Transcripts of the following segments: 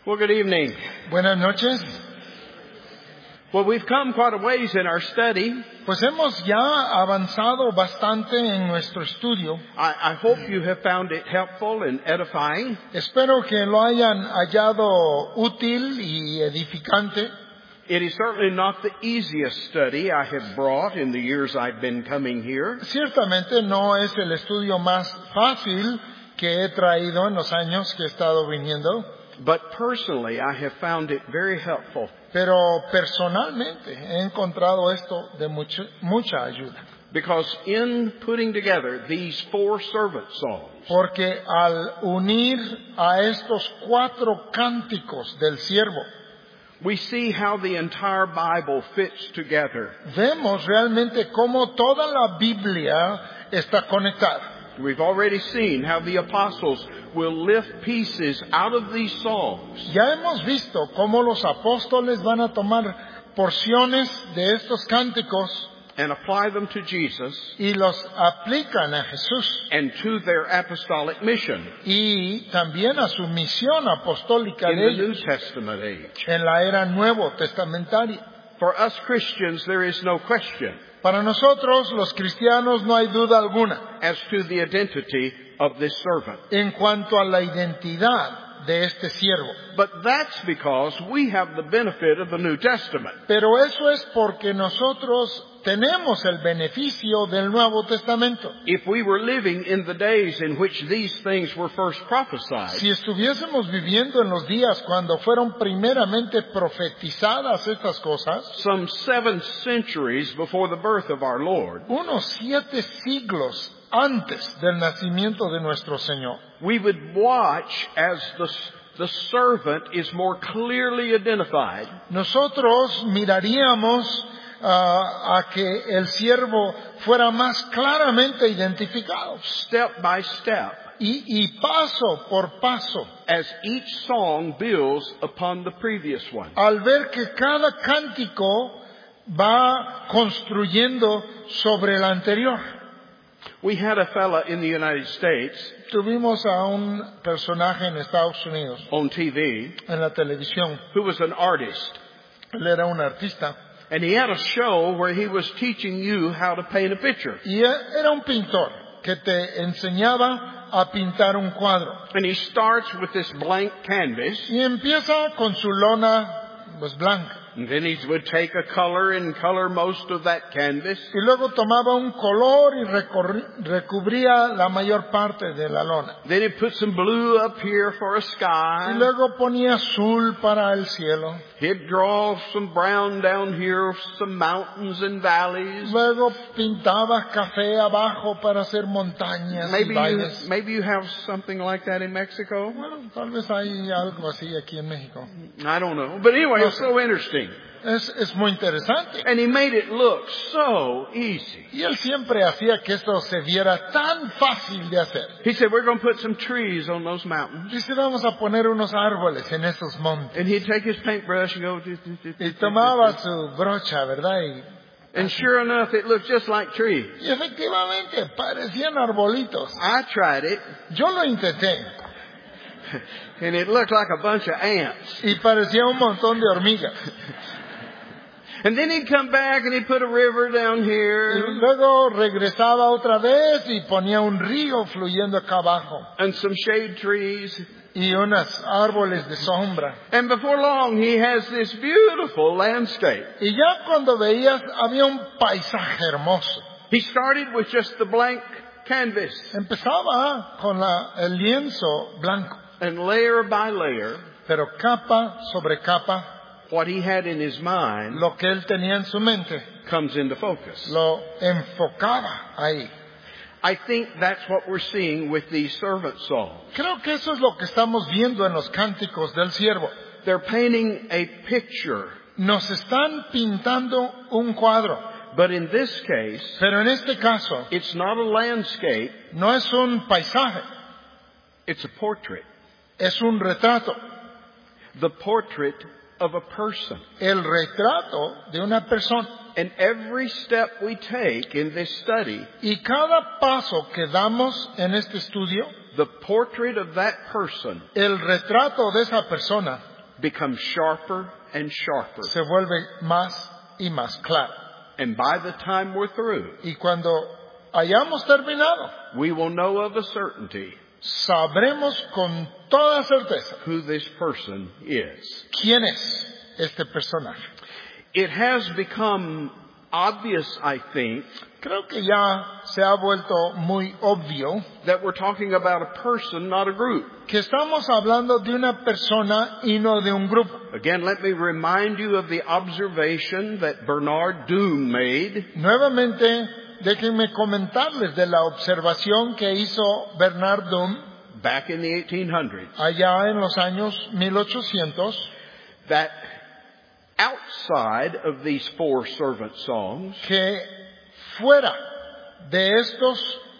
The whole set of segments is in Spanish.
Well, good evening. Buenas noches. Well, we've come quite a ways in our study. Pues hemos ya avanzado bastante en nuestro estudio. I hope you have found it helpful and edifying. Espero que lo hayan hallado útil y edificante. It is certainly not the easiest study I have brought in the years I've been coming here. Ciertamente no es el estudio más fácil que he traído en los años que he estado viniendo. But personally, I have found it very helpful. Pero personalmente he encontrado esto de mucha ayuda. Because in putting together these 4 servant songs, Porque al unir a estos 4 cánticos del siervo, we see how the entire Bible fits together. vemos realmente cómo toda la Biblia está conectada. We've already seen how the apostles will lift pieces out of these songs Ya hemos visto cómo los apóstoles van a tomar porciones de estos cánticos and apply them to Jesus y los aplican a Jesús and to their apostolic mission y también a su misión apostólica in de the New ellos Testament age. en la era nuevo testamentaria. For us Christians, there is no question Para nosotros, los cristianos, no hay duda alguna as to the identity of this servant. en cuanto a la identidad de este siervo. But that's because we have the benefit of the New Testament. Pero eso es porque nosotros tenemos el beneficio del Nuevo Testamento. If we were living in the days in which these things were first prophesied, Si estuviésemos viviendo en los días cuando fueron primeramente profetizadas estas cosas, some 7 centuries before the birth of our Lord, unos 7 siglos antes del nacimiento de nuestro Señor, we would watch as the servant is more clearly identified nosotros miraríamos a que el siervo fuera más claramente identificado step by step y paso por paso, as each song builds upon the previous one. al ver que cada cántico va construyendo sobre el anterior. We had a fella in the United States Tuvimos a un personaje en Estados Unidos, on TV en la televisión. who was an artist. Él era un artista And he had a show where he was teaching you how to paint a picture. y era un pintor que te enseñaba a pintar un cuadro. And he starts with this blank canvas, Y empieza con su lona pues blanca. and then he would take a color and color most of that canvas. Y luego tomaba un color y recubría la mayor parte de la lona. Then he put some blue up here for a Y sky. luego ponía azul para el cielo. He'd draw some brown down here, some mountains and valleys. Luego pintaba café abajo para hacer montañas y valles. Maybe you have something like that in Mexico. Bueno, tal vez hay algo así aquí en México. I don't know. But anyway, it's so interesting. Es muy interesante. And he made it look so easy. Y él siempre hacía que esto se viera tan fácil de hacer. He said, we're going to put some trees on those mountains. Dice, vamos a poner unos árboles en esos montes. And he'd take his paintbrush and go... Y tomaba su brocha, ¿verdad? And sure enough, it looked just like trees. Y efectivamente parecían arbolitos. I tried it, Yo lo intenté. and it looked like a bunch of ants. Y parecía un montón de hormigas. And then he'd come back and he'd put a river down Y here luego regresaba otra vez y ponía un río fluyendo acá abajo. and some shade trees. Y unos árboles de sombra. And before long, he has this beautiful landscape. Y ya cuando veías, había un paisaje hermoso. He started with just the blank canvas, Empezaba con el lienzo blanco, and layer by layer, pero capa sobre capa, what he had in his mind lo que él tenía en su mente, comes into focus. lo enfocaba ahí. I think that's what we're seeing with these servant songs. Creo que eso es lo que estamos viendo en los cánticos del siervo. They're painting a picture, Nos están pintando un cuadro, but in this case, pero en este caso it's not a landscape, no es un paisaje, it's a portrait. es un retrato. The portrait of a person. El retrato de una persona. And every step we take in this study, Y cada paso que damos en este estudio, the portrait of that person el retrato de esa persona becomes sharper and sharper. se vuelve más y más clara. And by the time we're through, Y cuando hayamos terminado, we will know of a certainty sabremos con toda certeza who this person is. quién es este personaje. It has become obvious, I think, Creo que ya se ha vuelto muy obvio that we're talking about a person, not a group. que estamos hablando de una persona y no de un grupo. Again, let me remind you of the observation that Bernard Doom made Nuevamente, déjenme comentarles de la observación que hizo Bernard Doom back in the 1800s, allá en los años 1800, that outside of these four servant songs, que fuera de estos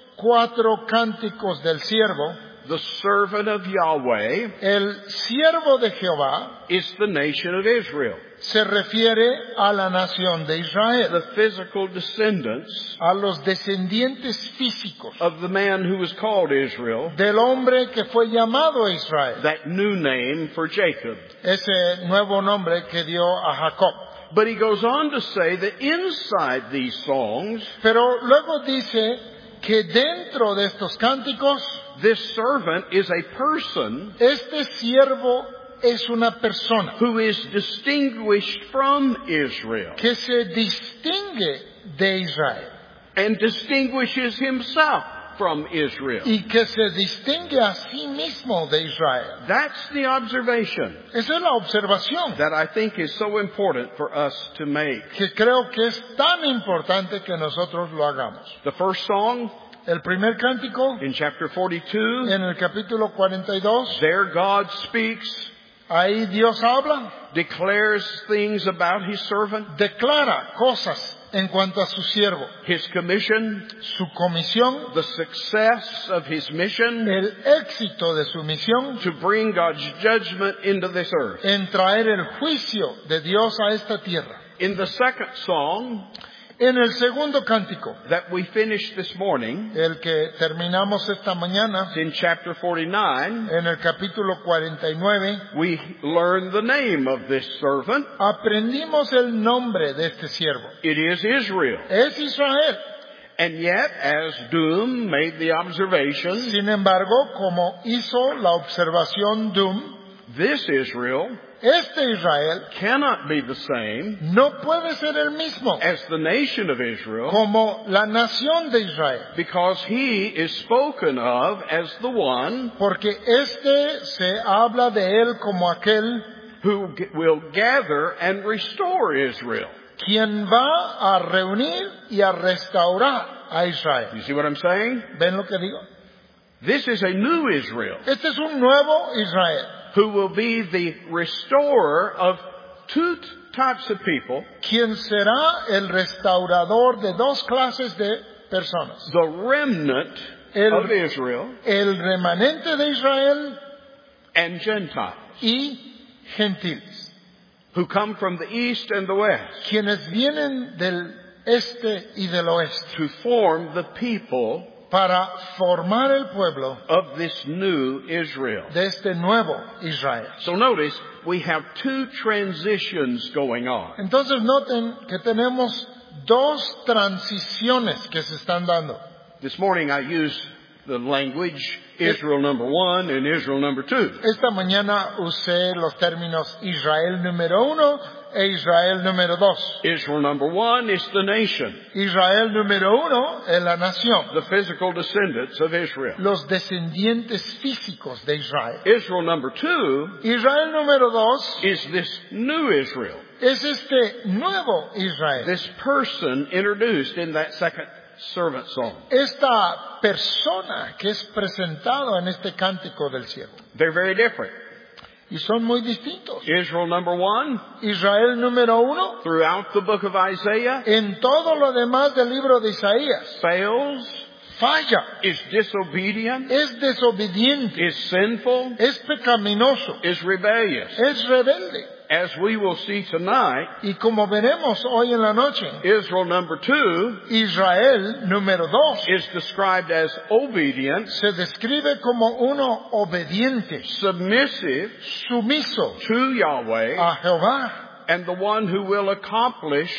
4 cánticos del siervo, the servant of Yahweh el siervo de Jehová is the nation of Israel, se refiere a la nación de Israel, the physical descendants a los descendientes físicos of the man who was called Israel, del hombre que fue llamado Israel, that new name for Jacob. ese nuevo nombre que dio a Jacob. But he goes on to say that inside these songs, Pero luego dice que dentro de estos cánticos, this servant is a person este siervo es una persona who is distinguished from Israel que se distingue de Israel and distinguishes himself from Israel. y que se distingue a sí mismo de Israel. That's the observation Esa es la observación that I think is so important for us to make. que creo que es tan importante que nosotros lo hagamos. The first song El primer cántico, in chapter 42, en el capítulo 42, there God speaks, ahí Dios habla, declares things about his servant, declara cosas en cuanto a su siervo, his commission, su comisión, the success of his mission el éxito de su misión to bring God's judgment into this earth. en traer el juicio de Dios a esta tierra. In the second song En el segundo cántico, that we finished this morning, el que terminamos esta mañana, in chapter 49, en el capítulo 49, we learn the name of this servant. aprendimos el nombre de este siervo. It is Israel. Es Israel. And yet, as Doom made the observation, Sin embargo, como hizo la observación Doom, this Israel este Israel cannot be the same no puede ser el mismo as the nation of Israel, como la nación de Israel, because he is spoken of as the one porque este se habla de él como aquel who will gather and restore Israel. quien va a reunir y a restaurar a Israel. You see what I'm saying? ¿Ven lo que digo? This is a new Israel Este es un nuevo Israel, who will be the restorer of two types of people, quien será el restaurador de 2 clases de personas. the remnant of Israel El remanente de Israel and Gentiles, y gentiles, who come from the east and the west quienes vienen del este y del oeste, to form the people para formar el pueblo of this new Israel. de este nuevo Israel. So notice, we have 2 transitions going on. Entonces noten que tenemos 2 transiciones que se están dando. This morning I used the language Israel number 1 and Israel number 2. Esta mañana usé los términos Israel número 1 e Israel número 2. Israel number 1 is the nation, Israel número 1 es la nación, the physical descendants of Israel. los descendientes físicos de Israel. Israel number 2 Israel número 2 is this new Israel, es este nuevo Israel. this person introduced in that second servant song. Esta persona que es presentado en este cántico del siervo. They're very different. Y son muy distintos. Israel number 1, Israel número 1, throughout the book of Isaiah, en todo lo demás del libro de Isaías, fails, falla, is disobedient, es desobediente, is sinful, es pecaminoso, is rebellious. es rebelde. as we will see tonight, Y como veremos hoy en la noche, Israel number 2 Israel número 2 is described as obedient, se describe como uno obediente, submissive sumiso to Yahweh, a Jehová, and the one who will accomplish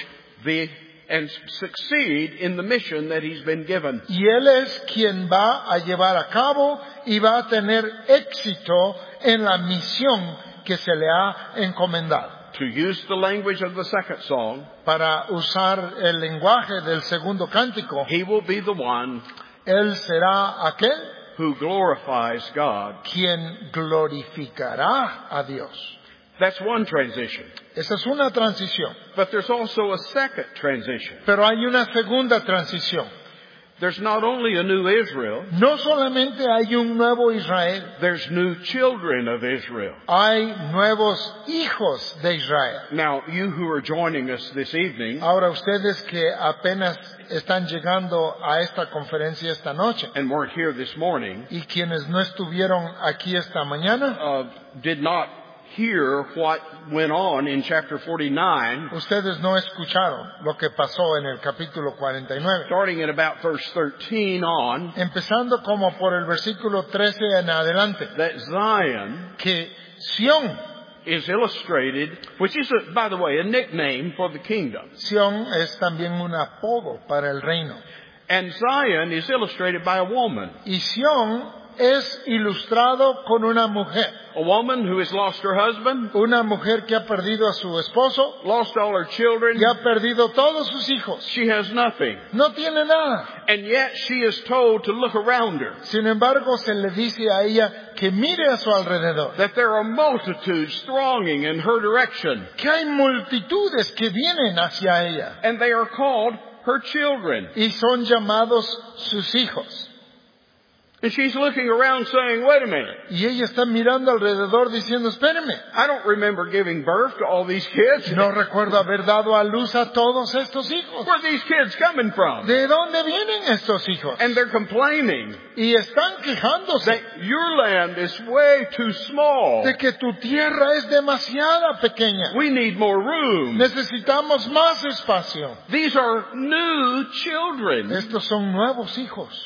and succeed in the mission that he's been given. y él es quien va a llevar a cabo y va a tener éxito en la misión que se le ha encomendado. To use the language of the second song, Para usar el lenguaje del segundo cántico, he will be the one él será aquel who glorifies God. quien glorificará a Dios. That's one transition. Esa es una transición. But there's also a second transition. Pero hay una segunda transición. There's not only a new Israel, No solamente hay un nuevo Israel, there's new children of Israel. hay nuevos hijos de Israel. Now, you who are joining us this evening, Ahora ustedes que apenas están llegando a esta conferencia esta noche and weren't here this morning, y quienes no estuvieron aquí esta mañana, did not hear what went on in chapter 49, ustedes no escucharon lo que pasó en el capítulo 49. starting at about verse 13 on, Empezando como por el versículo 13 en adelante, that Zion que Sión, is illustrated, which is, by the way, a nickname for the kingdom. Sión es también un apodo para el reino. And Zion is illustrated by a woman. Y Sión es ilustrado con una mujer. A woman who has lost her husband, Una mujer que ha perdido a su esposo lost all her children. y ha perdido todos sus hijos. She has nothing. No tiene nada. And yet she is told to look around her, Sin embargo, se le dice a ella que mire a su alrededor. that there are multitudes thronging in her direction, Que hay multitudes que vienen hacia ella. and they are called her children. Y son llamados sus hijos. And she's looking around saying, wait a minute, Y ella está mirando alrededor diciendo, espéreme. I don't remember giving birth to all these kids. No recuerdo haber dado a luz a todos estos hijos. Where are these kids coming from? ¿De dónde vienen estos hijos? And they're complaining Y están quejándose that your land is way too small. de que tu tierra es demasiada pequeña. We need more room. Necesitamos más espacio. These are new children. Estos son nuevos hijos.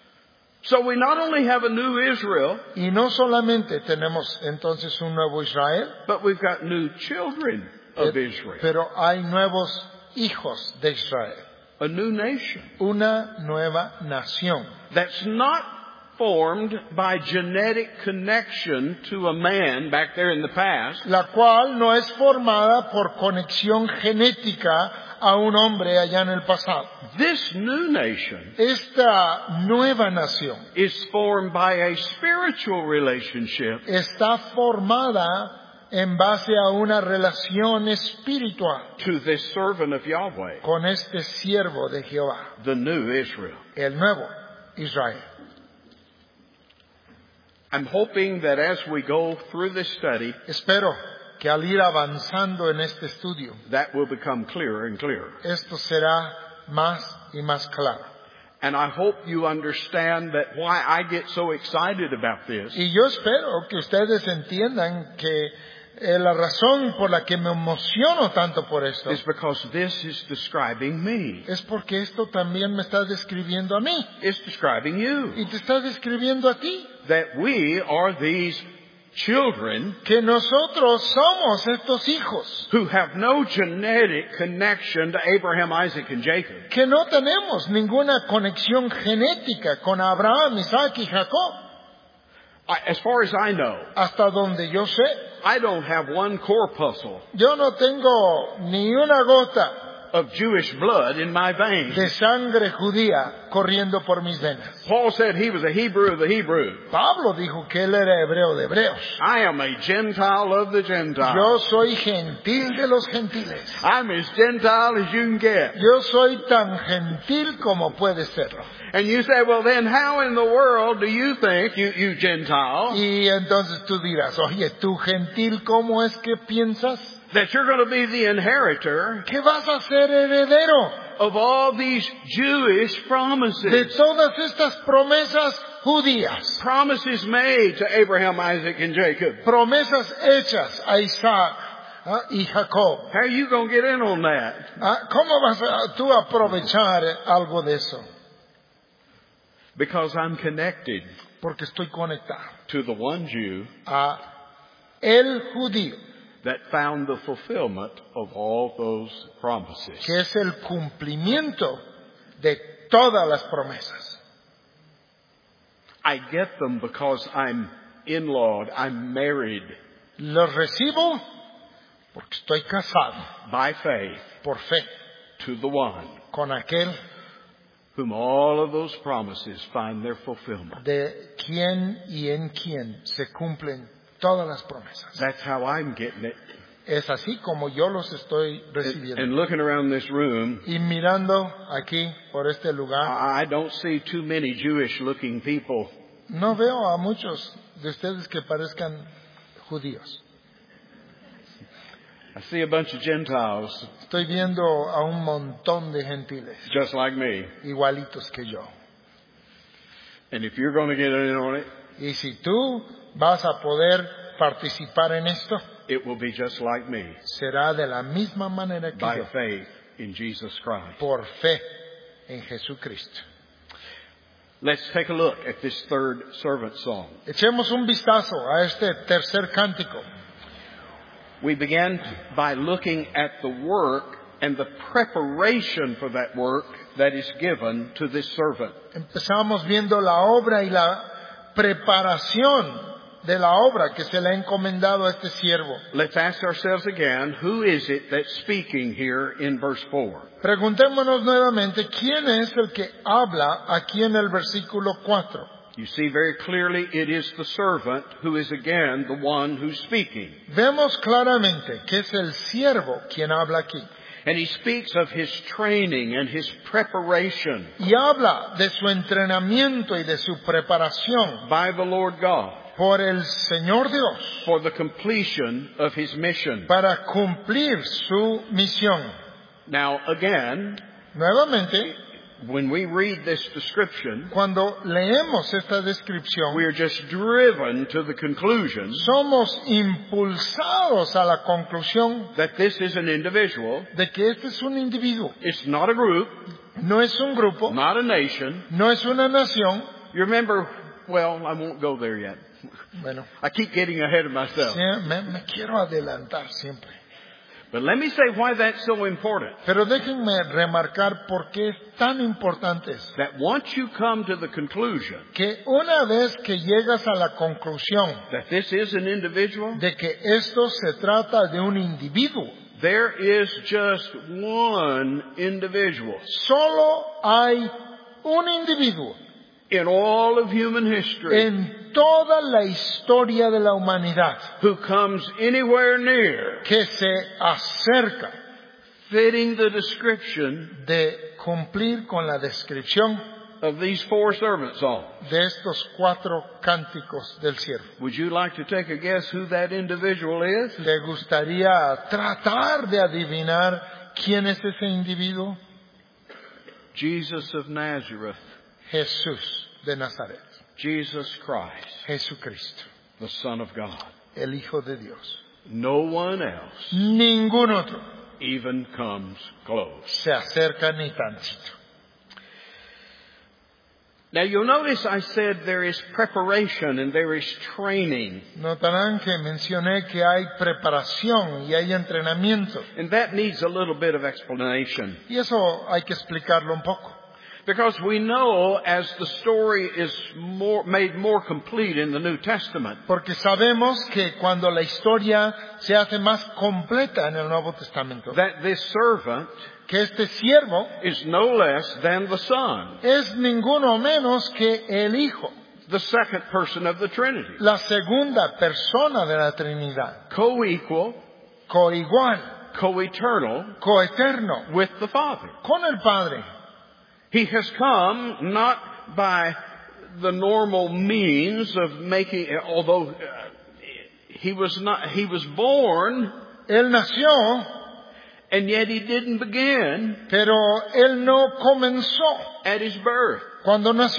So we not only have a new Israel, Y no solamente tenemos entonces un nuevo Israel, but we've got new children of Israel. pero hay nuevos hijos de Israel. A new nation Una nueva nación. that's not formed by genetic connection to a man back there in the past, La cual no es formada por conexión genética a un hombre allá en el pasado. This new nation Esta nueva nación is formed by a spiritual relationship está formada en base a una relación espiritual to this servant of Yahweh, con este siervo de Jehová, the new Israel. el nuevo Israel. I'm hoping that as we go through this study, Espero que al ir avanzando en este estudio, that will become clearer and clearer. esto será más y más claro. And I hope you understand that why I get so excited about this Y yo espero que ustedes entiendan que la razón por la que me emociono tanto por esto is because this is describing me. es porque esto también me está describiendo a mí It's describing you. y te está describiendo a ti. That we are these children Que nosotros somos estos hijos, who have no genetic connection to Abraham, Isaac, and Jacob. que no tenemos ninguna conexión genética con Abraham, Isaac y Jacob. As far as I know, Hasta donde yo sé, I don't have one corpuscle yo no tengo ni una gota of Jewish blood in my veins. de sangre judía corriendo por mis venas. Paul said he was a Hebrew of the Hebrews. Pablo dijo que él era hebreo de hebreos. I am a Gentile of the Gentiles. Yo soy gentil de los gentiles. I'm as Gentile as you can get. Yo soy tan gentil como puede serlo. And you say, well then how in the world do you think, you Gentile, Y entonces tú dirás, oye, tú gentil, ¿cómo es que piensas that you're going to be the inheritor que vas a ser heredero of all these Jewish de promises? todas estas promesas judías? Promises made to Abraham, Isaac, and Jacob. Promesas hechas a Isaac, y Jacob. How are you going to get in on that? ¿Cómo vas tú a aprovechar algo de eso? Because I'm connected Porque estoy conectado to the one Jew a el judío, that found the fulfillment of all those promises. que es el cumplimiento de todas las promesas. I get them because I'm in-lawed, I'm married Los recibo porque estoy casado by faith por fe to the one con aquel whom all of those promises find their fulfillment. de quien y en quien se cumplen todas las promesas. That's how I'm getting it. Es así como yo los estoy recibiendo. And looking around this room, Y mirando aquí por este lugar, I don't see too many Jewish-looking people. no veo a muchos de ustedes que parezcan judíos. I see a bunch of Gentiles Estoy viendo a un montón de gentiles, just like me. igualitos que yo. And if you're going to get in on it, Y si tú vas a poder participar en esto, it will be just like me, será de la misma manera que by yo, faith in Jesus Christ. por fe en Jesucristo. Let's take a look at this third servant song. Echemos un vistazo a este tercer cántico. We began by looking at the work and the preparation for that work that is given to this servant. Empezamos viendo la obra y la preparación de la obra que se le ha encomendado a este siervo. Let's ask ourselves again, who is it that's speaking here in verse 4? Preguntémonos nuevamente, ¿quién es el que habla aquí en el versículo 4? You see very clearly it is the servant who is again the one who's speaking. Vemos claramente que es el siervo quien habla aquí. And he speaks of his training and his preparation Y habla de su entrenamiento y de su preparación by the Lord God por el Señor Dios for the completion of his mission. para cumplir su misión. Now again, Nuevamente, when we read this description, cuando leemos esta descripción, we are just driven to the conclusion somos impulsados a la conclusión that this is an individual. de que este es un individuo, It's not a group, no es un grupo, not a nation. no es una nación. You remember, well, I won't go there yet. Bueno, I keep getting ahead of myself. me quiero adelantar siempre. But let me say why that's so important. Pero déjenme remarcar por qué es tan importante eso. That once you come to the conclusion Que una vez que llegas a la conclusión that this is an individual, de que esto se trata de un individuo, there is just one individual solo hay un individuo in all of human history en toda la historia de la humanidad who comes anywhere near que se acerca fitting the description de cumplir con la descripción of these four servant songs. de estos 4 cánticos del siervo. Would you like to take a guess who that individual is? ¿Le gustaría tratar de adivinar quién es ese individuo? Jesus of Nazareth, Jesús de Nazaret, Jesus Christ, Jesucristo, the Son of God. el Hijo de Dios. No one else Ningún otro even comes close. se acerca ni tantito. Now you'll notice I said there is preparation and there is training. Notarán que mencioné que hay preparación y hay entrenamiento. And that needs a little bit of explanation. Y eso hay que explicarlo un poco. Because we know as the story is made more complete in the New Testament, Porque sabemos que cuando la historia se hace más completa en el Nuevo Testamento, that this servant que este siervo is no less than the Son, es ninguno menos que el Hijo, the second person of the Trinity, la segunda persona de la Trinidad, co-equal, coigual, co-eternal coeterno, with the Father. con el Padre. He has come not by the normal means of making, although he was born, Él nació, and yet he didn't begin pero Él no comenzó at his birth. cuando nació.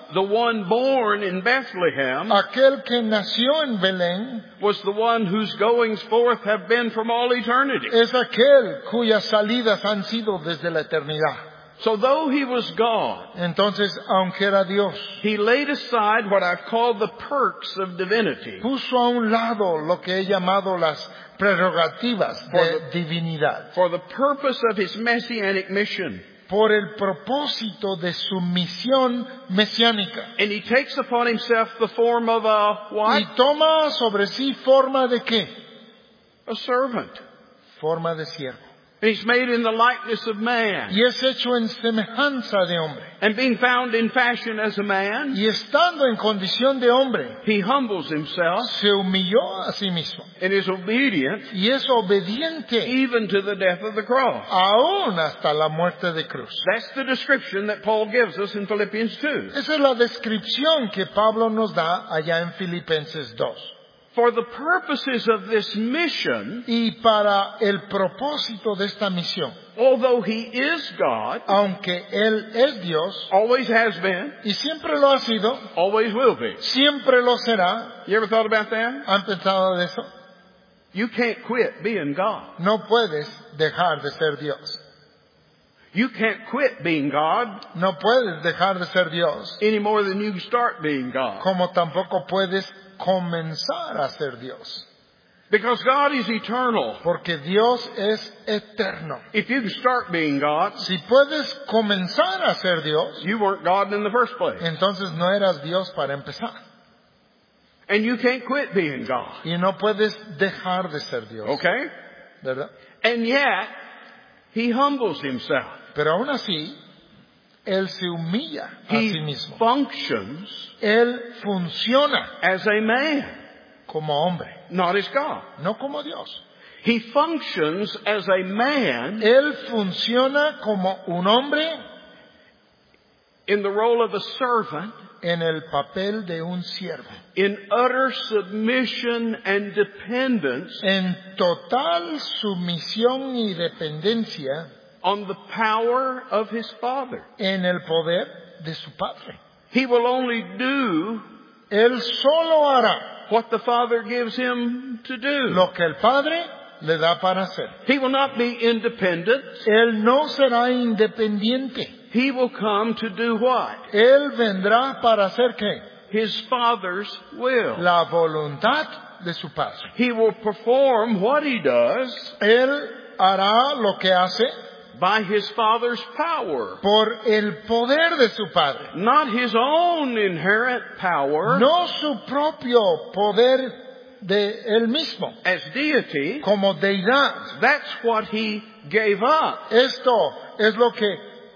the one born in Bethlehem, aquel que nació en Belén, was the one whose goings forth have been from all eternity. es aquel cuyas salidas han sido desde la eternidad. So though he was God, Entonces, aunque era Dios, he laid aside what I've called the perks of divinity puso a un lado lo que he llamado las prerrogativas de divinidad, for the purpose of his messianic mission. por el propósito de su misión mesiánica. And he takes upon himself the form of a what? Y toma sobre sí forma de ¿qué? A servant. Forma de siervo. And he's made in the likeness of man. Y es hecho en semejanza de hombre. And being found in fashion as a man, Y estando en condición de hombre, he humbles himself se humilló a sí mismo. and is obedient Y es obediente even to the death of the cross. aún hasta la muerte de cruz. That's the description that Paul gives us in Philippians 2. Esa es la descripción que Pablo nos da allá en Filipenses 2. For the purposes of this mission, Y para el propósito de esta misión, although he is God, aunque Él es Dios, always has been, y siempre lo ha sido, always will be. siempre lo será. You ever thought about that? ¿Han pensado de eso? You can't quit being God. No puedes dejar de ser Dios. You can't quit being God No puedes dejar de ser Dios, any more than you start being God. como tampoco puedes comenzar a ser Dios. Because God is eternal. Porque Dios es eterno. If you can start being God, Si puedes comenzar a ser Dios, you weren't God in the first place. entonces no eras Dios para empezar. And you can't quit being God. Y no puedes dejar de ser Dios. Okay? ¿Verdad? And yet, he humbles himself. Pero aún así, Él se humilla a sí He mismo. functions Él funciona as a man, como hombre, not as God. no como Dios. He functions as a man Él funciona como un hombre in the role of a servant, en el papel de un siervo, in utter submission and dependence en total sumisión y dependencia on the power of his Father. en el poder de su Padre. He will only do Él solo hará what the Father gives him to do. lo que el Padre le da para hacer. He will not be independent. Él no será independiente. He will come to do what? Él vendrá para hacer ¿qué? His Father's will. La voluntad de su Padre. He will perform what he does Él hará lo que hace by his Father's power. por el poder de su Padre. Not his own inherent power No su propio poder de él mismo. as deity. Como deidad. That's what he gave up Esto es lo que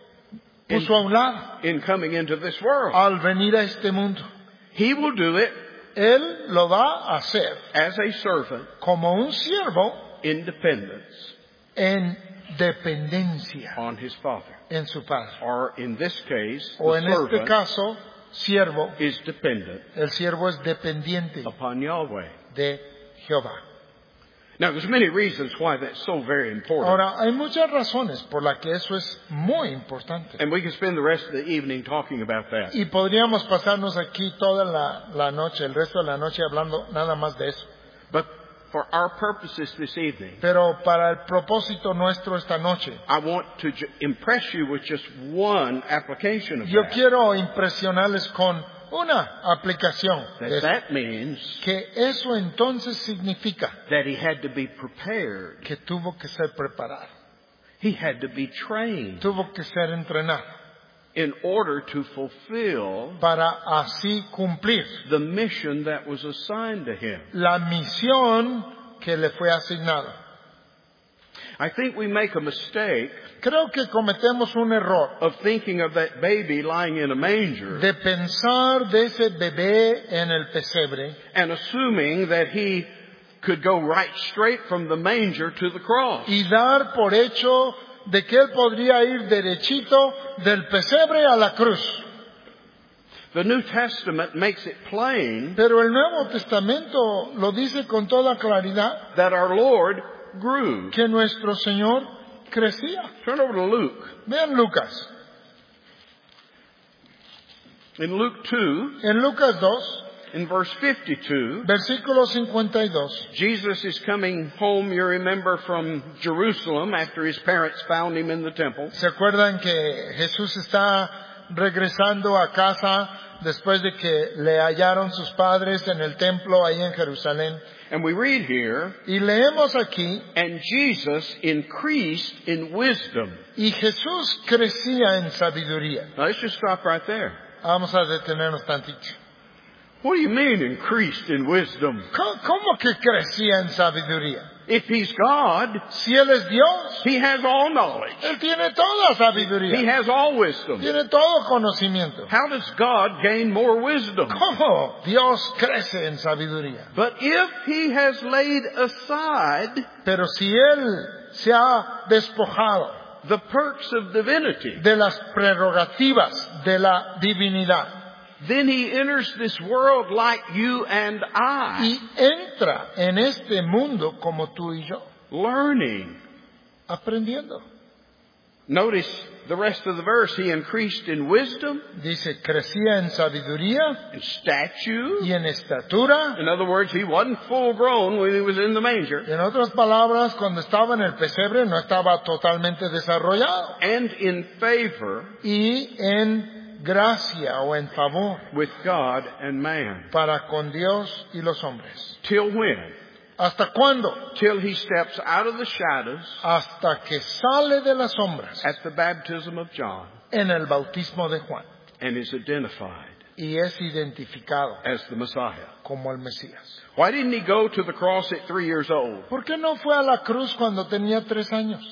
puso a un lado in coming into this world. al venir a este mundo. He will do it Él lo va a hacer as a servant como un siervo in dependence en dependencia on his Father. en su Padre. Or in this case, O the en este servant caso, siervo, is dependent el siervo es dependiente upon Yahweh. de Jehová. Now, there's many reasons why that's so very important. Ahora, hay muchas razones por las que eso es muy importante. And we can spend the rest of the evening talking about that. Y podríamos pasarnos aquí toda la noche, el resto de la noche hablando nada más de eso. But for our purposes this evening, Pero para el propósito nuestro esta noche, I want to impress you with just one application of yo that. quiero impresionarles con una aplicación de eso. That means Que eso entonces significa that he had to be prepared. que tuvo que ser preparado, He had to be trained tuvo que ser entrenado in order to fulfill para así cumplir the mission that was assigned to him. la misión que le fue asignada. I think we make a mistake Creo que cometemos un error of thinking of that baby lying in a manger de pensar de ese bebé en el pesebre and assuming that he could go right straight from the manger to the cross. y dar por hecho de que él podría ir derechito del pesebre a la cruz. The New Testament makes it plain Pero el Nuevo Testamento lo dice con toda claridad that our Lord grew. que nuestro Señor crecía. Turn over to Luke. Vean Lucas. In Luke 2, En Lucas 2, in verse 52, versículo 52, Jesus is coming home, you remember, from Jerusalem after his parents found him in the temple. ¿se acuerdan que Jesús está regresando a casa después de que le hallaron sus padres en el templo ahí en Jerusalén? And we read here, Y leemos aquí, and Jesus increased in wisdom. y Jesús crecía en sabiduría. Now let's just stop right there. Vamos a detenernos tantito. What do you mean increased in wisdom? ¿Cómo que crecía en sabiduría? If he's God, Si Él es Dios, he has all knowledge. Él tiene toda He sabiduría, has all wisdom. tiene todo conocimiento. How does God gain more wisdom? ¿Cómo Dios crece en sabiduría? But if he has laid aside Pero si Él se ha despojado the perks of divinity, de las prerrogativas de la divinidad then he enters this world like you and I, y entra en este mundo como tú y yo, learning. aprendiendo. Notice the rest of the verse. He increased in wisdom, Dice, crecía en sabiduría in stature. y en estatura. In other words, he wasn't full grown when he was in the manger. En otras palabras, cuando estaba en el pesebre no estaba totalmente desarrollado. And in favor Y en gracia o en favor with God and man. para con Dios y los hombres. Till when? ¿Hasta cuándo? Till he steps out of the shadows Hasta que sale de las sombras at the baptism of John en el bautismo de Juan and is identified y es identificado as the Messiah. como el Mesías. Why didn't he go to the cross at 3 years old? ¿Por qué no fue a la cruz cuando tenía 3 años?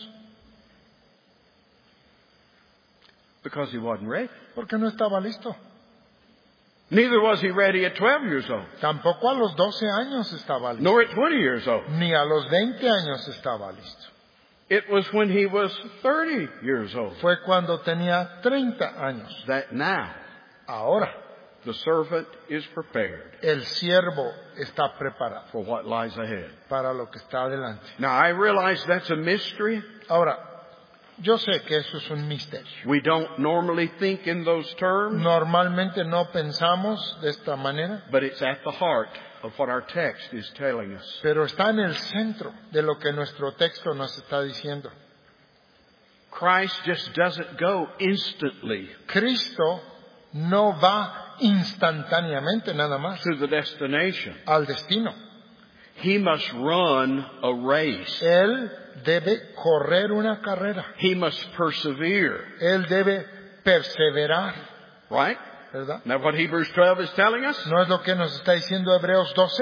Because he wasn't ready. Porque no estaba listo. Neither was he ready at 12 years old, Tampoco a los 12 años estaba listo. nor at 20 years old. Ni a los 20 años estaba listo. It was when he was 30 years old Fue cuando tenía 30 años. that now Ahora, the servant is prepared el siervo está preparado for what lies ahead. para lo que está adelante. Now, I realize that's a mystery. Ahora, yo sé que eso es un misterio. We don't normally think in those terms, Normalmente no pensamos de esta manera, but it's at the heart of what our text is telling us. pero está en el centro de lo que nuestro texto nos está diciendo. Christ just doesn't go instantly Cristo no va instantáneamente nada más to the destination. al destino. He must run a race. Él debe correr una carrera. He must persevere. Él debe perseverar, Right? ¿verdad? Now what Hebrews 12 is telling us? ¿No es lo que nos está diciendo Hebreos 12?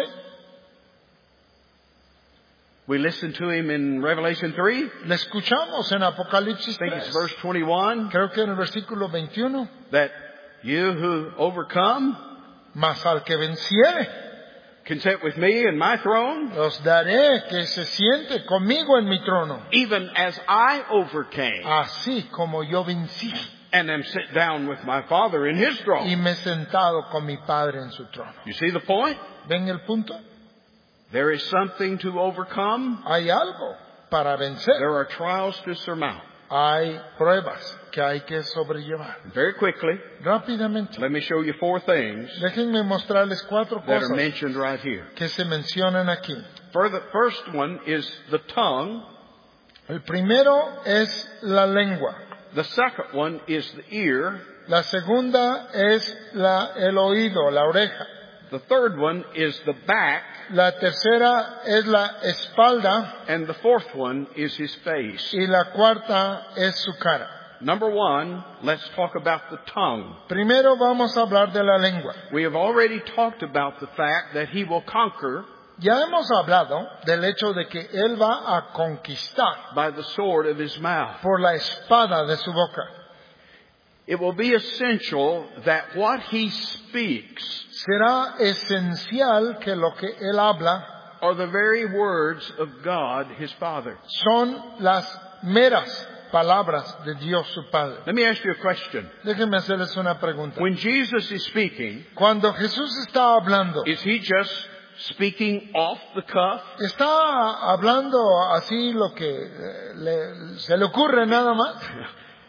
We listen to him in Revelation 3. Le escuchamos en Apocalipsis I think it's 3. verse 21. Creo que en el versículo 21. That you who overcome, Mas al que venciere, can sit with me in my throne, os daré que se siente conmigo en mi trono, even as I overcame, así como yo vencí and am sit down with my Father in his y throne. me he sentado con mi Padre en su trono. You see the point? ¿Ven el punto? There is something to overcome. Hay algo para vencer. There are trials to surmount. Hay pruebas que hay que sobrellevar. Very quickly, Rápidamente, let me show you 4 things déjenme mostrarles 4 that are cosas mentioned right here. que se mencionan aquí. The first one is the tongue. El primero es la lengua. The second one is the ear. La segunda es el oído, la oreja. The third one is the back. La tercera es la espalda And the fourth one is his face. y la cuarta es su cara. Number 1, let's talk about the tongue. Primero vamos a hablar de la lengua. We have already talked about the fact that he will conquer Ya hemos hablado del hecho de que Él va a conquistar by the sword of his mouth. por la espada de su boca. It will be essential that what he speaks Será esencial que lo que Él habla are the very words of God, his Father. son las meras palabras de Dios su Padre. Let me ask you a question. Déjenme hacerles una pregunta. When Jesus is speaking, Cuando Jesús está hablando, is he just speaking off the cuff? ¿está hablando así lo que se le ocurre nada más?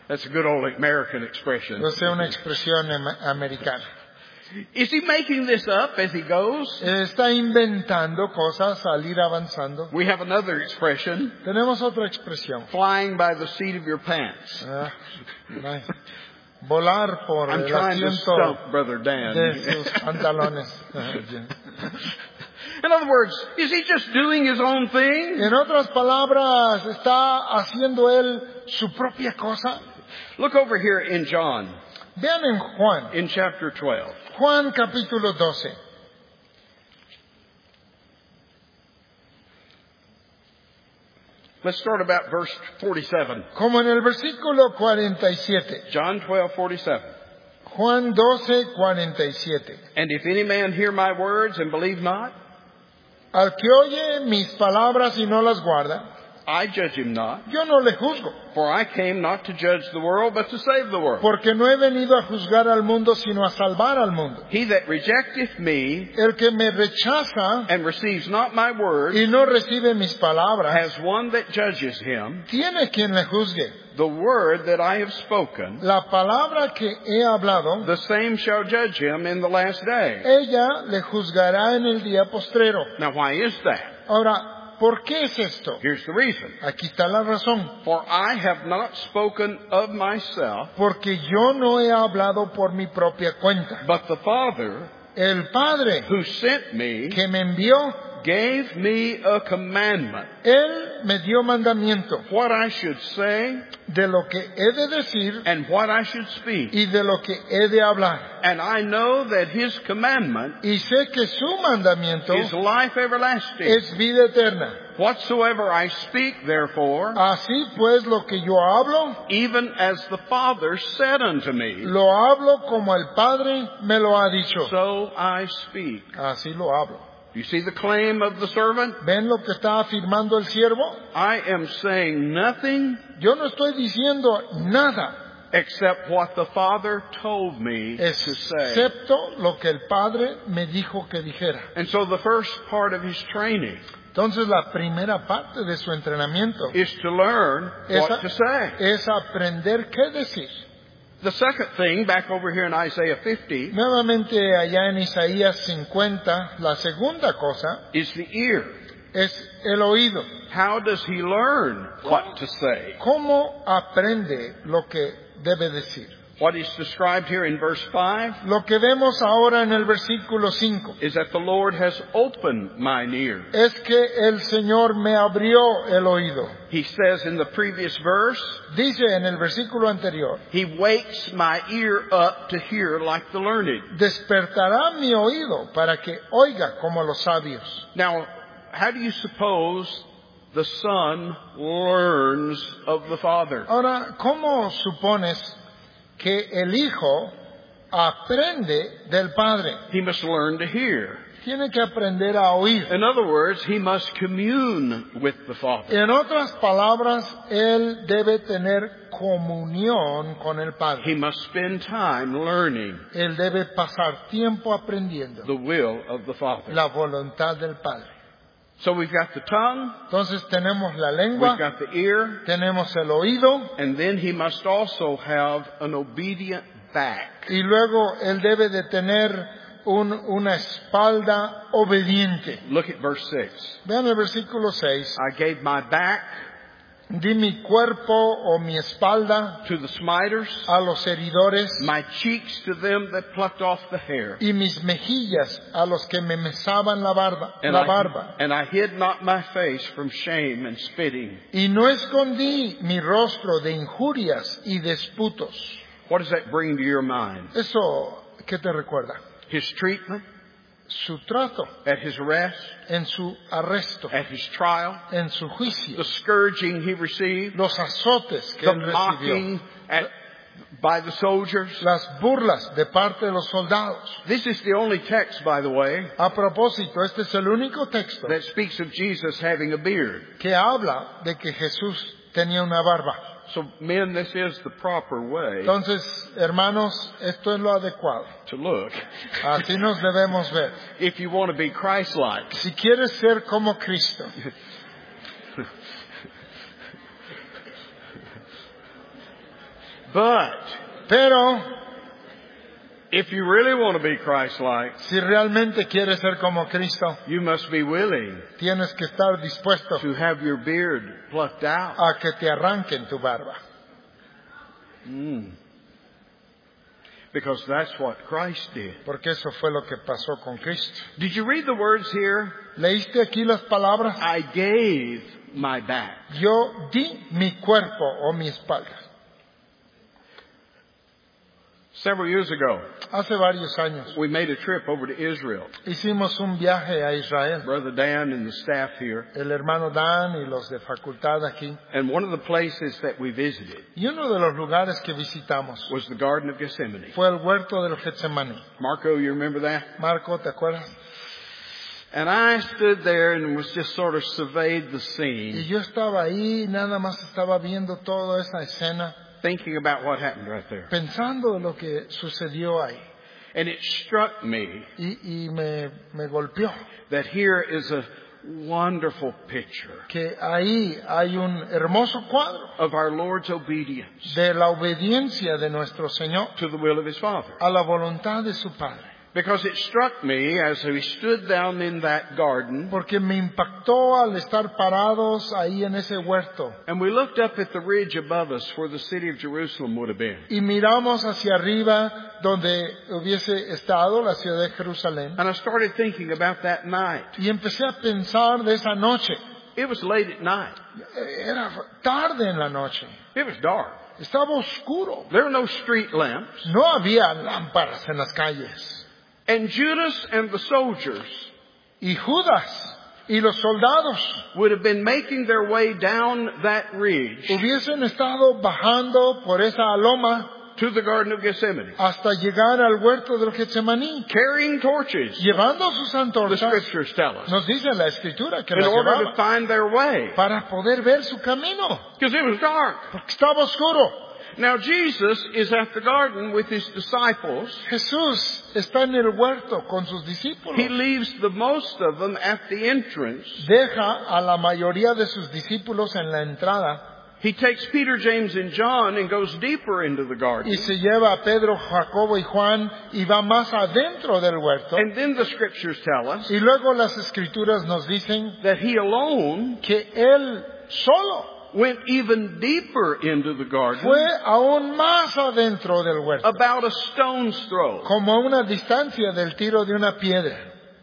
That's a good old American expression. Yo sé una expresión americana. Is he making this up as he goes? Está inventando cosas al ir avanzando. We have another expression, Tenemos otra expresión. flying by the seat of your pants. Nice. Volar por I'm el trying to asiento stump Brother Dan. de sus pantalones. In other words, is he just doing his own thing? En otras palabras, ¿está haciendo él su propia cosa? Look over here in John, Vean en Juan, in chapter 12. Juan capítulo 12. Let's start about verse 47. Como en el versículo 47. John 12:47. Juan 12, 47. And if any man hear my words and believe not, Al que oye mis palabras y no las guarda, I judge him not. yo no le juzgo, For I came not to judge the world, but to save the world. porque no he venido a juzgar al mundo, sino a salvar al mundo. He that rejecteth me El que me rechaza and receives not my word y no recibe mis palabras, has one that judges him. tiene quien le juzgue. The word that I have spoken, La palabra que he hablado, the same shall judge him in the last day. ella le juzgará en el día postrero. Now why is that? Ahora, ¿por qué es esto? Here's the reason. Aquí está la razón. For I have not spoken of myself, Porque yo no he hablado por mi propia cuenta. but the Father El Padre who sent me que me envió, gave me a commandment, Él me dio mandamiento what I should say de lo que he de decir and what I should speak. y de lo que he de hablar. And I know that his commandment Y sé que su mandamiento is life everlasting. es vida eterna. Whatsoever I speak, therefore, Así pues, lo que yo hablo, even as the Father said unto me, lo hablo como el Padre me lo ha dicho. so I speak. Así lo hablo. You see the claim of the servant? ¿Ven lo que está afirmando el siervo? I am saying nothing Yo no estoy diciendo nada except what the Father told me to say. excepto lo que el Padre me dijo que dijera. And so the first part of his training Entonces la primera parte de su entrenamiento is to learn what to say. es aprender qué decir. The second thing, back over here in Isaiah 50, Nuevamente allá en Isaías 50, la segunda cosa is the ear. es el oído. How does he learn what to say? ¿Cómo aprende lo que debe decir? What is described here in verse 5 Lo que vemos ahora en el versículo 5 is that the Lord has opened mine ear. es que el Señor me abrió el oído. He says in the previous verse, Dice en el versículo anterior, He wakes my ear up to hear like the learned. despertará mi oído para que oiga como los sabios. Now, how do you suppose the Son learns of the Father? Ahora, ¿cómo supones que el Hijo aprende del Padre? He must learn to hear. Tiene que aprender a oír. In other words, he must commune with the Father. En otras palabras, él debe tener comunión con el Padre. He must spend time learning Él debe pasar tiempo aprendiendo the will of the Father. la voluntad del Padre. So we've got the tongue, Entonces tenemos la we've lengua, got the ear, tenemos el oído and then he must also have an obedient back. y luego él debe de tener una espalda obediente. Look at verse 6. Vean el versículo 6. I gave my back Di mi cuerpo o mi espalda to the smiters, a los heridores my cheeks to them that plucked off the hair. y mis mejillas a los que me mesaban la barba. And I hid not my face from shame and spitting. Y no escondí mi rostro de injurias y disputos. What does that bring to your mind? Eso, ¿qué te recuerda? His treatment Su trato at his arrest, en su arresto, at his trial, en su juicio, the scourging he received, los azotes que the él recibió, mocking by the soldiers. las burlas de parte de los soldados. This is the only text, by the way, A propósito, este es el único texto that speaks of Jesus having a beard. que habla de que Jesús tenía una barba. So, men, this is the proper way Entonces, hermanos, esto es lo adecuado. to look. Así nos debemos ver. If you want to be Christ-like. Si quieres ser como Cristo, Pero if you really want to be Christ-like, si realmente quieres ser como Cristo, you must be willing tienes que estar dispuesto to have your beard plucked out. a que te arranquen tu barba. Because that's what Christ did. Porque eso fue lo que pasó con Cristo. Did you read the words here? ¿Leíste aquí las palabras? I gave my back. Yo di mi cuerpo o mi espalda. Several years ago, Hace varios años we made a trip over to Israel. hicimos un viaje a Israel. Brother Dan and the staff here. El hermano Dan y los de facultad aquí. And one of the places that we visited Y uno de los lugares que visitamos was the Garden of Gethsemane. fue el huerto del Getsemaní. Marco, you remember that? Marco, ¿te acuerdas? And I stood there and was just sort of surveyed the Y scene, yo estaba ahí, nada más estaba viendo toda esa escena, thinking about what happened right there. pensando en lo que sucedió ahí. And it struck me Y me golpeó that here is a wonderful picture que ahí hay un hermoso cuadro of our Lord's obedience de la obediencia de nuestro Señor to the will of His Father. a la voluntad de su Padre. Because it struck me as we stood down in that garden Porque me impactó al estar parados ahí en ese huerto and we looked up at the ridge above us where the city of Jerusalem would have been. y miramos hacia arriba donde hubiese estado la ciudad de Jerusalén And I started thinking about that night. y empecé a pensar de esa noche. It was late at night. Era tarde en la noche, It was dark. estaba oscuro, There were no street lamps. no había lámparas en las calles. And Judas and the soldiers Y Judas y los soldados would have been making their way down that ridge hubiesen estado bajando por esa loma to the Garden of Gethsemane, hasta llegar al huerto del Getsemaní, carrying torches, llevando sus the antorchas. scriptures tell us, Nos dice la Escritura que in las order to llevaban find their way, para poder ver su camino, because it was dark. porque estaba oscuro. Now Jesus is at the garden with His disciples. Jesús está en el huerto con sus discípulos. He leaves the most of them at the entrance. Deja a la mayoría de sus discípulos en la entrada He takes Peter, James, and John and goes deeper into the garden. y se lleva a Pedro, Jacobo y Juan y va más adentro del huerto. And then the scriptures tell us Y luego las Escrituras nos dicen that He alone que Él solo went even deeper into the garden, fue aún más adentro del huerto, about a stone's throw. como a una distancia del tiro de una piedra.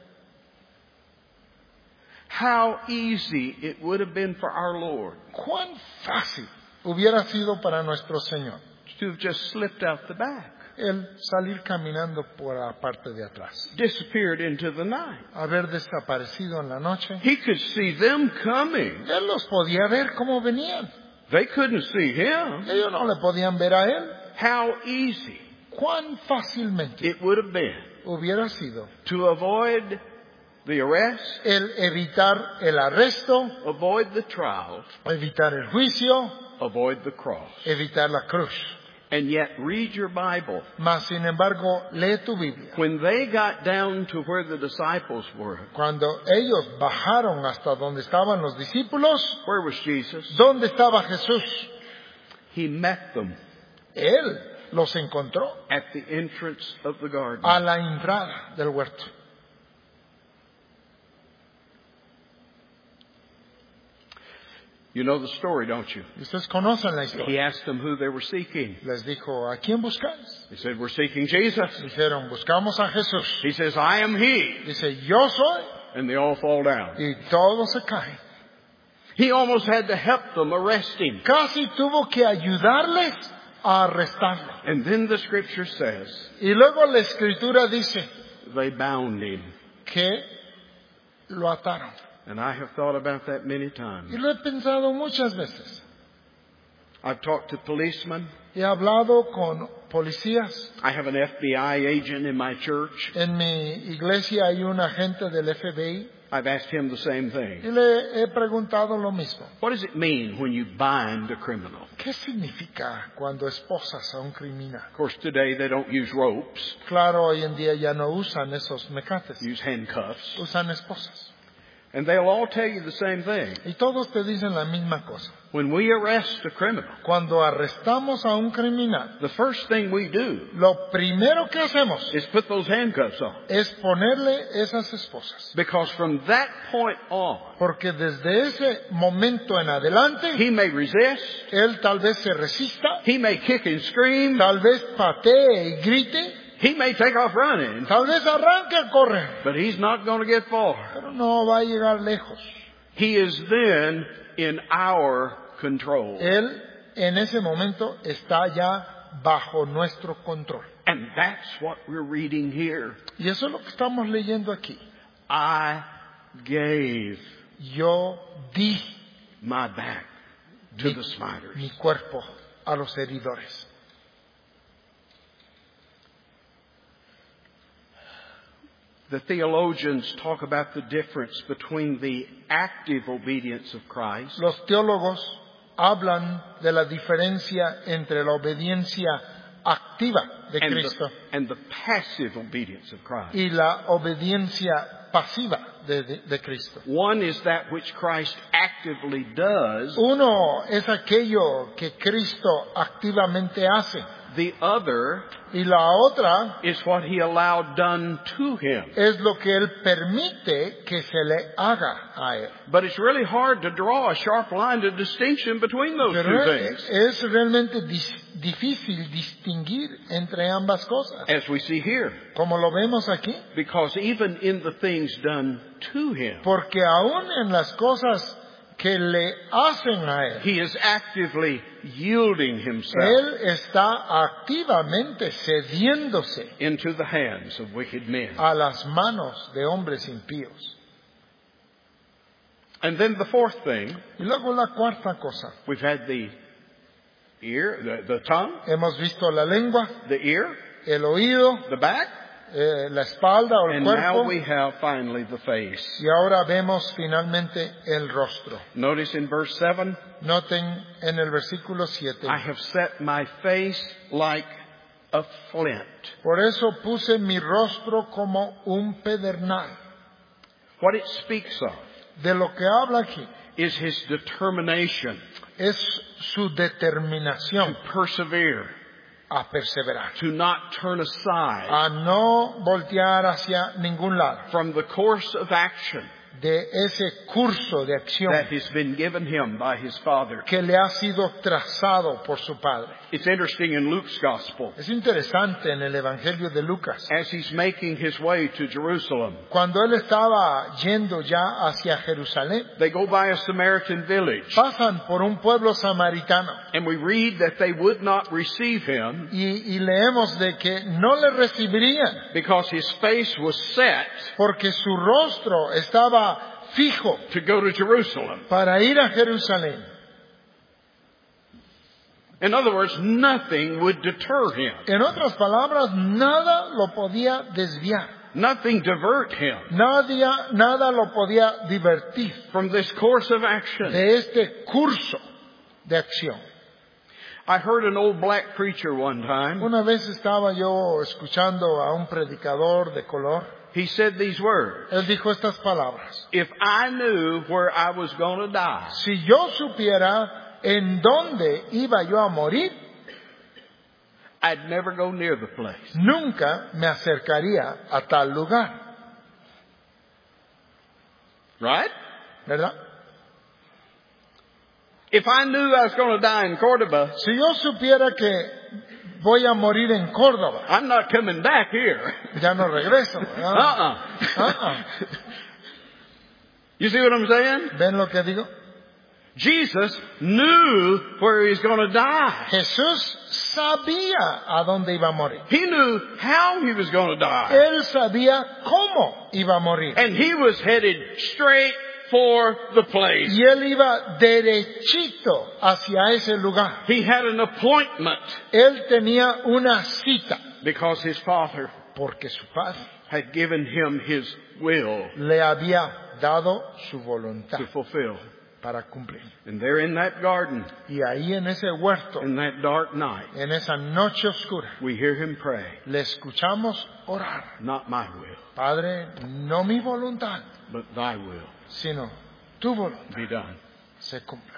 How easy it would have been for our Lord Cuán fácil hubiera sido para nuestro Señor to have just slipped out the back, el salir caminando por la parte de atrás, disappeared into the night. haber desaparecido en la noche. He could see them coming. Él los podía ver cómo venían. They couldn't see Him. Ellos no le podían ver a Él. How easy Cuán fácilmente it would have been hubiera sido to avoid the arrest, el evitar el arresto, avoid the trial, evitar el juicio, avoid the cross. evitar la cruz. And yet read your Bible. Mas, sin embargo, lee tu Biblia. When they got down to where the disciples were, Cuando ellos bajaron hasta donde estaban los discípulos, where was Jesus? ¿dónde estaba Jesús? He met them Él los encontró at the entrance of the garden. a la entrada del huerto. You know the story, don't you? Ustedes conocen la He historia. asked them who they were seeking. Les dijo, ¿a quién buscáis? They said, we're seeking Jesus. Dijeron, buscamos a Jesús. He says, I am He. Dice, yo soy. And they all fall down. Y todos se caen. He almost had to help them arrest Him. Casi tuvo que ayudarles a arrestarlo. And then the scripture says, Y luego la Escritura dice they bound Him. que lo ataron. And I have thought about that many Y times. lo he pensado muchas veces. I've talked to policemen. He hablado con policías. I have an FBI agent in my church. En mi iglesia hay un agente del FBI. I've asked him the same Y thing. le he preguntado lo mismo. What does it mean when you bind a criminal? ¿Qué significa cuando esposas a un criminal? Of course, today they don't use ropes. Claro, hoy en día ya no usan esos mecates. Use handcuffs. Usan esposas. And they'll all tell you the same thing. Y todos te dicen la misma cosa. When we arrest a criminal, Cuando arrestamos a un criminal, the first thing we do lo primero que hacemos is put those handcuffs on. es ponerle esas esposas. Because from that point on, Porque desde ese momento en adelante, he may resist, él tal vez se resista, he may kick and scream, tal vez patee y grite, he may take off running, tal vez arranque a correr, but he's not going to get far. pero no va a llegar lejos. He is then in our control. Él en ese momento está ya bajo nuestro control. And that's what we're reading here. Y eso es lo que estamos leyendo aquí. I gave Yo di my back to the smiters. mi cuerpo a los heridores. The theologians talk about the difference between the active obedience of Christ Los teólogos hablan de la diferencia entre la obediencia activa de Cristo and the passive obedience of Christ. y la obediencia pasiva de Cristo. One is that which Christ actively does. Uno es aquello que Cristo activamente hace The other y la otra is what he allowed done to him. es lo que Él permite que se le haga a Él. But it's really hard to draw a sharp line of distinction between those Pero two things, es realmente difícil distinguir entre ambas cosas, as we see here. como lo vemos aquí, Because even in the things done to him, porque aún en las cosas que le hacen a Él, he is actively yielding himself Él está activamente cediéndose into the hands of wicked men. a las manos de hombres impíos. And then the fourth thing, Y luego la cuarta cosa, we've had the ear, the tongue, hemos visto la lengua, the ear, el oído, the back, la espalda o el and now cuerpo, we have finally the face. y ahora vemos finalmente el rostro. Notice in verse 7, Noten en el versículo 7. I have set my face like a flint. Por eso puse mi rostro como un pedernal. What it speaks of De lo que habla aquí is his determination es su to determinación persevere, a perseverar, to not turn aside a no voltear hacia ningún lado from the course of action de ese curso de acción that has been given him by his Father. que le ha sido trazado por su Padre. It's interesting in Luke's Gospel, Es interesante en el Evangelio de Lucas, as he's making his way to Jerusalem, cuando él estaba yendo ya hacia Jerusalén, they go by a Samaritan village, pasan por un pueblo samaritano and we read that they would not receive him y leemos de que no le recibirían because his face was set porque su rostro estaba fijo to go to Jerusalem. para ir a Jerusalén. In other words, nothing would deter him. En otras palabras, nada lo podía desviar. Nothing divert him Nada lo podía divertir from this course of action. de este curso de acción. I heard an old black preacher one time. Una vez estaba yo escuchando a un predicador de color. He said these words, Él dijo estas palabras: if I knew where I was going to die, si yo supiera en dónde iba yo a morir, I'd never go near the place. nunca me acercaría a tal lugar. Right? ¿Verdad? If I knew I was going to die in Cordoba, Si yo supiera que voy a morir en Córdoba, I'm not coming back here. ya no regreso. ¿Verdad? You see what I'm saying? ¿Ven lo que digo? Jesus knew where he was going to die. Jesús sabía a dónde iba a morir. He knew how he was going to die. Él sabía cómo iba a morir. And he was headed straight for the place. Y él iba derechito hacia ese lugar. He had an appointment Él tenía una cita because his Father porque su padre had given him his will le había dado su voluntad to fulfill. para cumplir. And there in that garden, Y ahí en ese huerto, in that dark night, en esa noche oscura, we hear him pray, le escuchamos orar: not my will, Padre, no mi voluntad, but thy will. sino tu voluntad be done. se cumpla.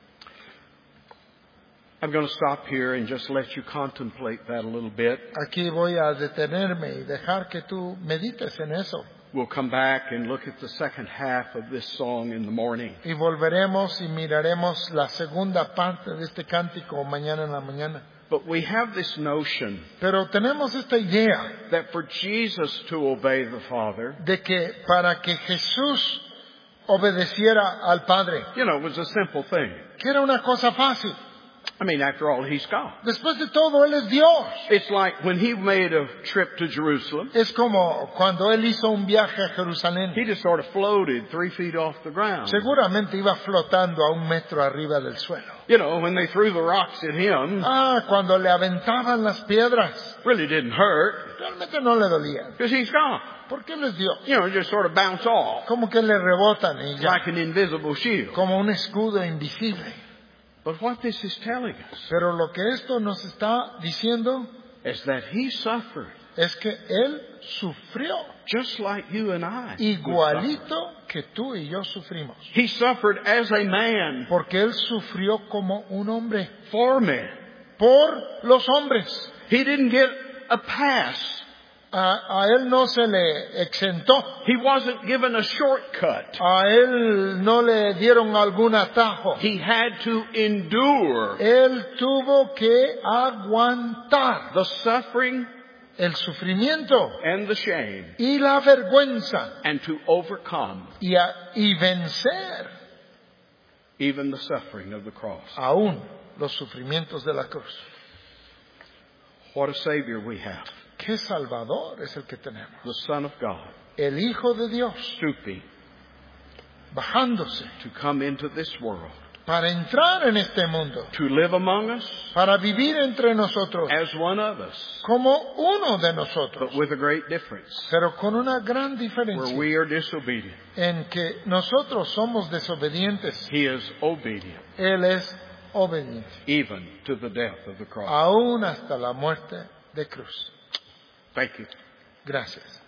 I'm going to stop here and just let you contemplate that a little bit. Aquí voy a detenerme y dejar que tú medites en eso. We'll come back and look at the second half of this song in the morning. Y volveremos y miraremos la segunda parte de este cántico mañana en la mañana. But we have this notion Pero tenemos esta idea that for Jesus to obey the Father, de que para que Jesús obedeciera al Padre, it was a simple thing. que era una cosa fácil. I mean, after all, He's God. Después de todo, Él es Dios. It's like when He made a trip to Jerusalem, Es como cuando Él hizo un viaje a Jerusalén. He just sort of floated 3 feet off the ground. Seguramente iba flotando a 1 metro arriba del suelo. When they threw the rocks at Him, Cuando le aventaban las piedras, really didn't hurt realmente no le dolían. because He's God. Porque Él es Dios. Just sort of bounce off Como que le rebotan y ya. like an invisible shield. Como un escudo invisible. But what this is telling us Pero lo que esto nos está diciendo is that He suffered es que Él sufrió just like you and I. would suffer. igualito que tú y yo sufrimos. He suffered as a man Porque Él sufrió como un hombre for men. por los hombres. He didn't get a pass. A Él no se le exentó. He wasn't given a shortcut. A Él no le dieron algún atajo. He had to endure Él tuvo que aguantar the suffering el sufrimiento and the shame y la vergüenza and to overcome y vencer even the suffering of the cross. aún los sufrimientos de la cruz. What a Savior we have. ¡Qué Salvador es el que tenemos! The Son of God, El Hijo de Dios stooping bajándose to come into this world, para entrar en este mundo, to live among us para vivir entre nosotros as one of us, como uno de nosotros, but with a great difference, pero con una gran where diferencia we are disobedient. en que nosotros somos desobedientes. He is obedient, Él es obediente, even to the death of the cross. aún hasta la muerte de cruz. Thank you. Gracias.